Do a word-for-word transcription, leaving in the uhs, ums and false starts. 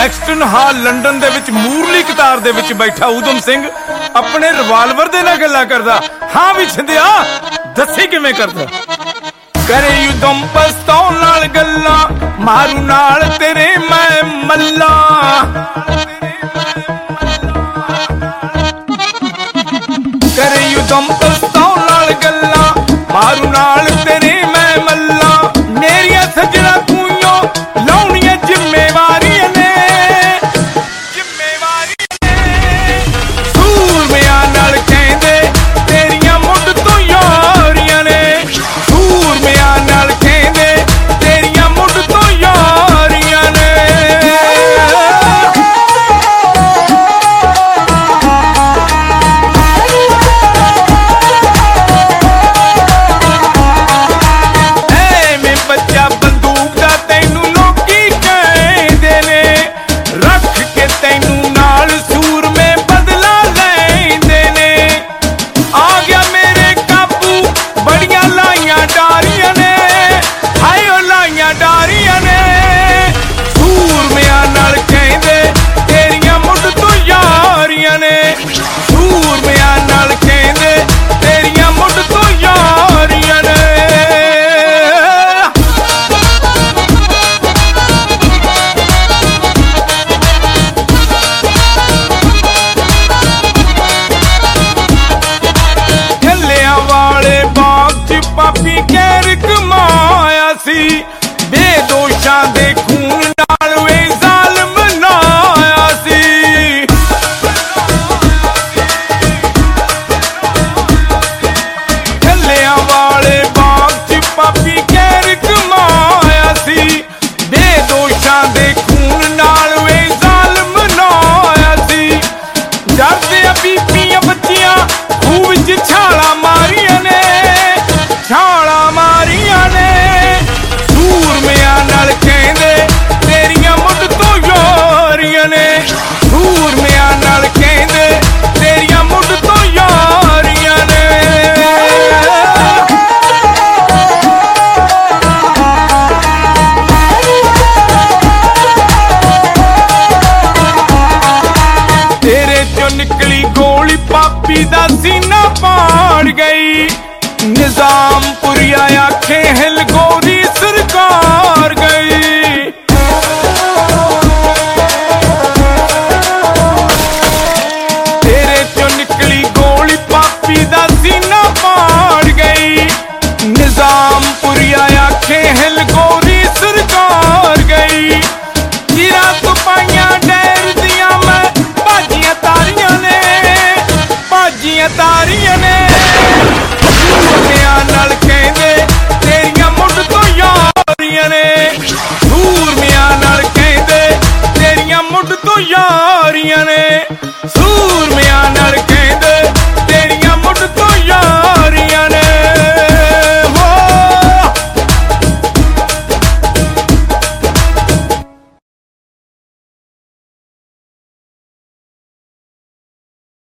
ਲੈਕਸਟਨ ਹਾਲ London दे विच मूरली कतार दे विच बैठा उधम सिंह अपने रिवाल्वर दे नाल गल्लां करदा। हाँ भी छिंदिया दस्सी किवें करदा। करे उधम पिस्तौल नाल गल्लां मारू नाल तेरे मैं मल्ला। करे उधम पिस्तौल नाल गल्लां मारू नाल तेरे मैं मल्ला। मेरिया सजना तूं लाउणियां जिम्मेवारियां ने जिम्मेवारियां ने सूरमियां नाल कहंदे तेरियां मुੱਢ ਤੋਂ यारियां ने सूरमियां नाल कहंदे तेरियां मुੱਢ ਤੋਂ यारियां ने। बेदोशां दे खून नाल वे ज़ालिम बनाया सी। ढल्लियां वाले बाग च पापी गैर कमाया सी। बेदोशां दे खून नाल वे ज़ालिम बनाया सी। डरदियां बीबियां बच्चियां खूह विच छालां मारियां ने छालां मारियां ने। सूरमियां नाल कहंदे तेरियां मुੱਢ ਤੋਂ यारियां ने सूरमियां नाल कहंदे तेरियां मुੱਢ ਤੋਂ यारियां ने। तेरे चों निकली गोली पापी दा सीना पाड़ गई। निजामपुरिया आखे हिल गोरी सरकार गई। तेरे चों निकली गोली पापी दा सीना पाड़ गई। निजामपुरिया आखे हिल गोरी सरकार गई। चिरा तो पाइयां डैर दियां मैं भाजियां तारियां ने भाजियां तारियां ने।